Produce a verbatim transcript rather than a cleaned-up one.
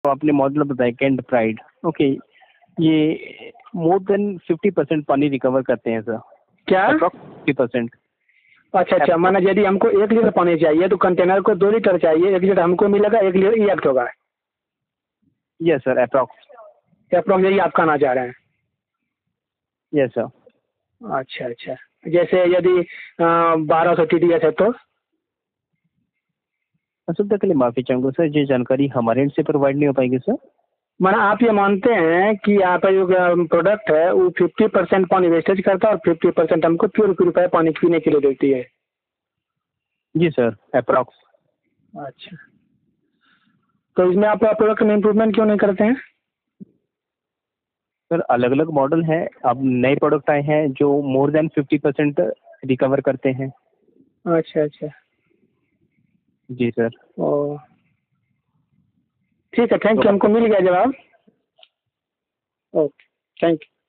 तो आपने मॉडल बताया कैंट प्राइड, ओके, ये मोर देन फिफ्टी परसेंट पानी रिकवर करते हैं सर। क्या? Fifty percent. अच्छा अच्छा, माना यदि हमको एक लीटर पानी चाहिए तो कंटेनर को दो लीटर चाहिए, एक लीटर हमको मिलेगा, एक लीटर रिएक्ट होगा। Yes sir, approx. अप्रॉक्स यही आप कहना चाह रहे हैं? Yes sir. अच्छा अच्छा, जैसे यदि बारह सौ टी डी एस है तो? असुविधा के लिए माफ़ी चाहूँगा सर, ये जानकारी हमारे एंड से प्रोवाइड नहीं हो पाएगी सर। माना आप ये मानते हैं कि आपका जो प्रोडक्ट है वो फिफ्टी परसेंट पानी वेस्टेज करता है और फिफ्टी परसेंट हमको प्योर प्योरीफाई पानी पीने के लिए देती है? जी सर, अप्रॉक्स। अच्छा, तो इसमें आप प्रोडक्ट में इम्प्रूवमेंट क्यों नहीं करते हैं? सर अलग अलग मॉडल हैं, अब नए प्रोडक्ट आए हैं जो more than fifty percent recover करते हैं। अच्छा अच्छा। जी सर। ओ ठीक है, थैंक तो यू, हमको मिल गया जवाब। Okay, thank you.